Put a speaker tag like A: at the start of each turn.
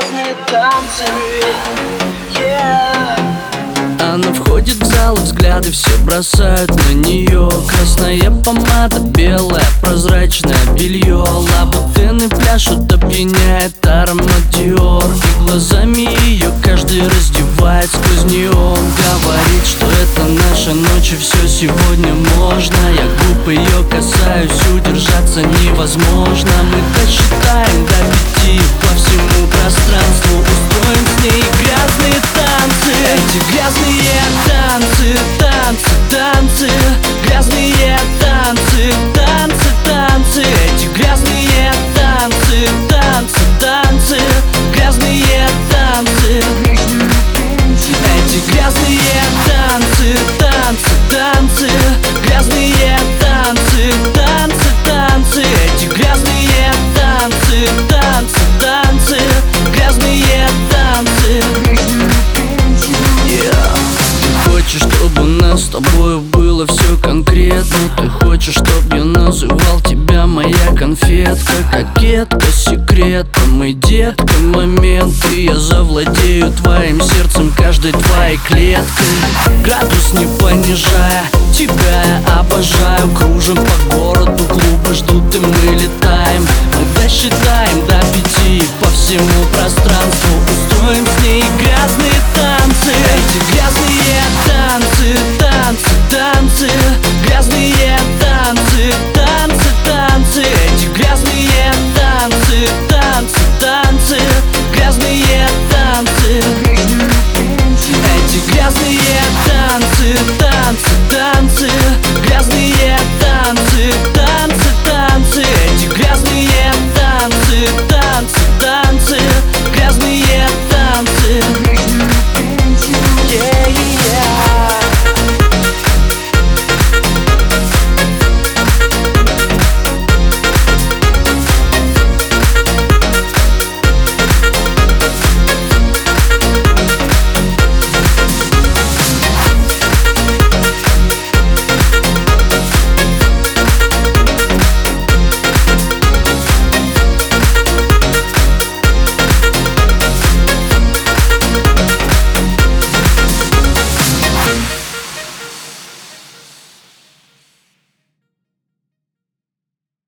A: грязные танцы, yeah.
B: Она входит в зал, и взгляды все бросают на нее. Красная помада, белое прозрачное белье. Лабутены пляшут, опьяняет аромат Диор. И глазами ее каждый раздевает сквозь неон. Говорит, что это наша ночь, и все сегодня можно. Я губ ее касаюсь, удержаться невозможно. Мы досчитаем до 5 по всему пространству. Устроим с ней грязные танцы. Эти грязные танцы, танцы, танцы. Грязные танцы, танцы, танцы. Эти грязные танцы, танцы, танцы. Грязные танцы. Эти грязные танцы, танцы, танцы. Грязные танцы, танцы, танцы. Эти грязные танцы, танцы, танцы. Грязные танцы. Ты хочешь, чтобы у нас с тобой было все конкретно. Ты хочешь, чтоб я называл тебя моя конфетка. Кокетка, секретом и детка моменты. Я завладею твоим сердцем, каждой твоей клеткой. Градус не понижая, тебя я обожаю. Кружим по городу, клубы ждут и мы летаем. Мы досчитаем до 5 по всему пространству. Устроим с ней грязные танцы. Эти грязные танцы, танцы, танцы. Грязные танцы, танцы, танцы. Эти грязные танцы, танцы, танцы. Грязные танцы. Эти грязные танцы, танцы.